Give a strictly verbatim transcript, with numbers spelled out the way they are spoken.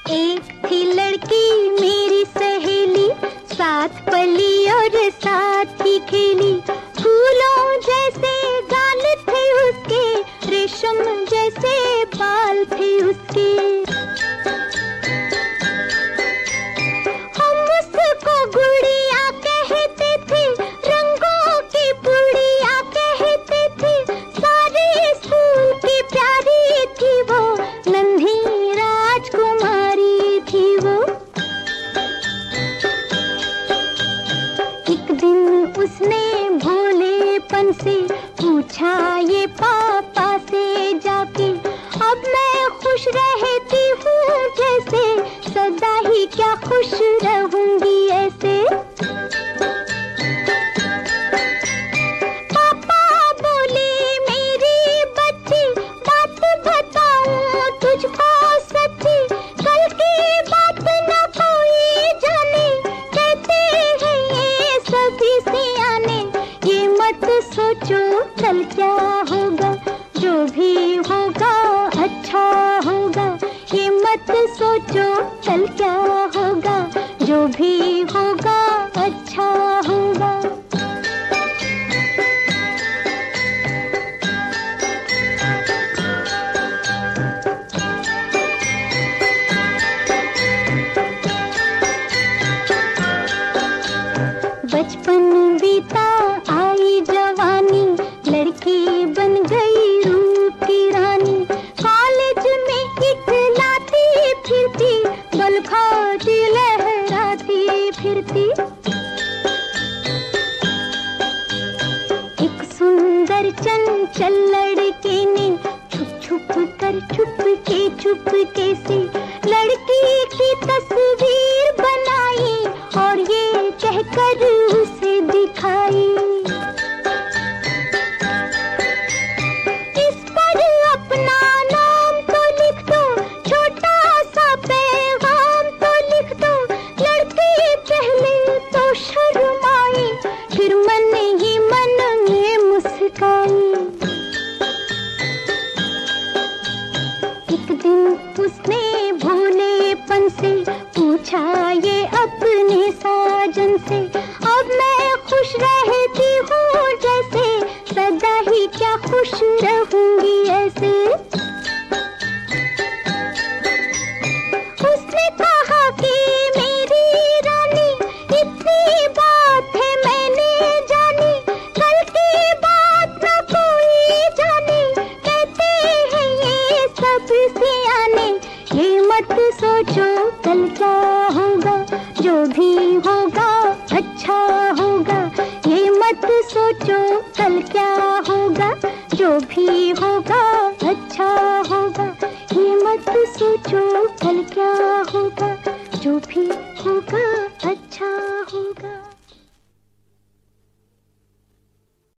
एक थी लड़की मेरी सहेली, साथ पली और साथ ही खेली। फूलों जैसे गाल थे उसके, रेशम जैसे बाल थे उसके। हम उसको गुड़िया कहते थे, रंगों की पुड़िया कहते थे। सारे स्कूल की प्यारी थी वो, नन्ही राजकुमारी थी वो। एक दिन उसने भोलेपन से पूछा ये पापा से जाके, अब मैं खुश रहती हूँ जैसे, सदा ही क्या खुश रहूंगी ऐसे। पापा बोले मेरी बच्ची, बात बताऊं तुझको सच्ची, कल की बात न कोई जाने, कहते हैं ये सभी सियाने। ये मत सोचो कल क्या होगा, जो भी होगा अच्छा होगा। ये मत सोचो कल क्या होगा, जो भी होगा अच्छा होगा। बचपन बीता आई जवानी, लड़की बन गई रूप की रानी। कॉलेज में इकलाती फिरती, बल खाती लहराती फिरती। एक सुंदर चंचल लड़के ने छुप छुप कर चुपके चुपके से लड़की की तस्वीर बनाई, और ये कहकर उसे दिखाई। इस पर अपना नाम तो लिख दो, छोटा सा पैगाम तो लिख दो। लड़की पहले तो शर्माई, फिर मन ही मन में मुस्काई। एक दिन उसने भोलेपन से पूछा ये अपने साजन से, अब मैं खुश रहती हूँ जैसे, सदा ही क्या खुश रहूंगी ऐसे। उसने कहा कि मेरी रानी, इतनी बात है मैंने जानी, कल की बात न कोई जाने, कहते हैं ये सब सियाने। ये मत सोचो कल क्या होगा, जो भी होगा अच्छा होगा। ये मत सोचो कल क्या होगा, जो भी होगा अच्छा होगा। ये मत सोचो कल क्या होगा, जो भी होगा अच्छा होगा।